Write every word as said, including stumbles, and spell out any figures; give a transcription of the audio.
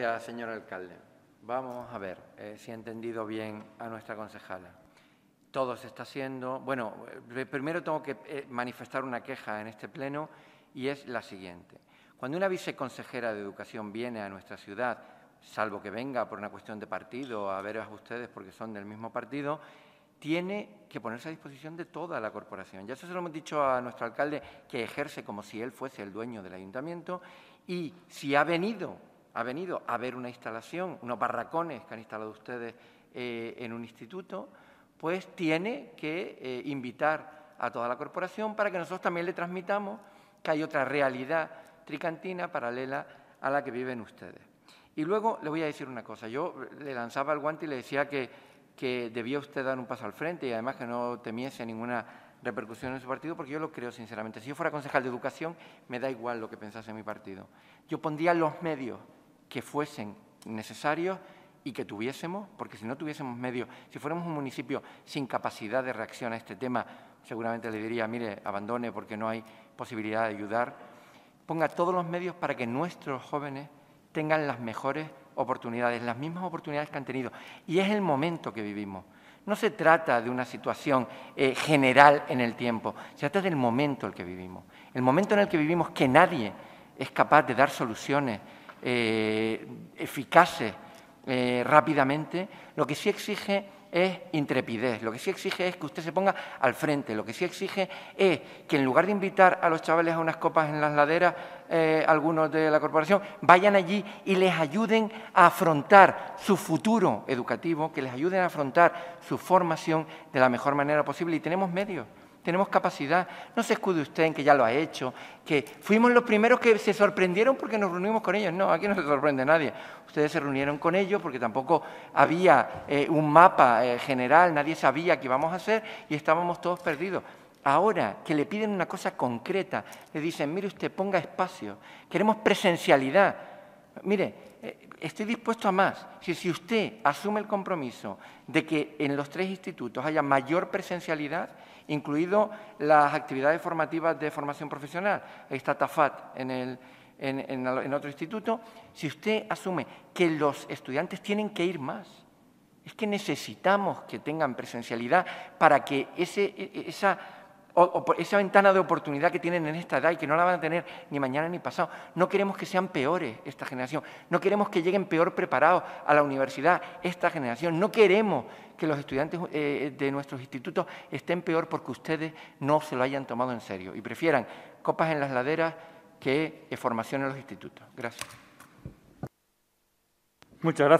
Gracias, señor alcalde. Vamos a ver eh, si he entendido bien a nuestra concejala. Todo se está haciendo. Bueno, eh, primero tengo que eh, manifestar una queja en este pleno y es la siguiente. Cuando una viceconsejera de Educación viene a nuestra ciudad, salvo que venga por una cuestión de partido, a veros a ustedes porque son del mismo partido, tiene que ponerse a disposición de toda la corporación. Ya eso se lo hemos dicho a nuestro alcalde, que ejerce como si él fuese el dueño del ayuntamiento, y si ha venido, ha venido a ver una instalación, unos barracones que han instalado ustedes eh, en un instituto, pues tiene que eh, invitar a toda la corporación para que nosotros también le transmitamos que hay otra realidad tricantina paralela a la que viven ustedes. Y luego le voy a decir una cosa. Yo le lanzaba el guante y le decía que, que debía usted dar un paso al frente y además que no temiese ninguna repercusión en su partido, porque yo lo creo sinceramente. Si yo fuera concejal de Educación, me da igual lo que pensase mi partido. Yo pondría los medios que fuesen necesarios y que tuviésemos, porque si no tuviésemos medios, si fuéramos un municipio sin capacidad de reacción a este tema, seguramente le diría, mire, abandone porque no hay posibilidad de ayudar. Ponga todos los medios para que nuestros jóvenes tengan las mejores oportunidades, las mismas oportunidades que han tenido. Y es el momento que vivimos. No se trata de una situación eh, general en el tiempo, se trata del momento en el que vivimos. El momento en el que vivimos que nadie es capaz de dar soluciones eh, eficaces eh, rápidamente, lo que sí exige es intrepidez, lo que sí exige es que usted se ponga al frente, lo que sí exige es que en lugar de invitar a los chavales a unas copas en las laderas, eh, algunos de la corporación, vayan allí y les ayuden a afrontar su futuro educativo, que les ayuden a afrontar su formación de la mejor manera posible. Y tenemos medios, tenemos capacidad. No se escude usted en que ya lo ha hecho, que fuimos los primeros que se sorprendieron porque nos reunimos con ellos. No, aquí no se sorprende nadie. Ustedes se reunieron con ellos porque tampoco había eh, un mapa eh, general, nadie sabía qué íbamos a hacer y estábamos todos perdidos. Ahora que le piden una cosa concreta, le dicen, mire usted, ponga espacio, queremos presencialidad. Mire, eh, estoy dispuesto a más. Si, si usted asume el compromiso de que en los tres institutos haya mayor presencialidad, incluido las actividades formativas de formación profesional, ahí está TAFAT en, el, en, en, en otro instituto, si usted asume que los estudiantes tienen que ir más, es que necesitamos que tengan presencialidad para que ese, esa, o, o, esa ventana de oportunidad que tienen en esta edad y que no la van a tener ni mañana ni pasado, no queremos que sean peores esta generación, no queremos que lleguen peor preparados a la universidad esta generación, no queremos que los estudiantes eh, de nuestros institutos estén peor porque ustedes no se lo hayan tomado en serio y prefieran copas en las laderas que eh, formación en los institutos. Gracias. Muchas gracias.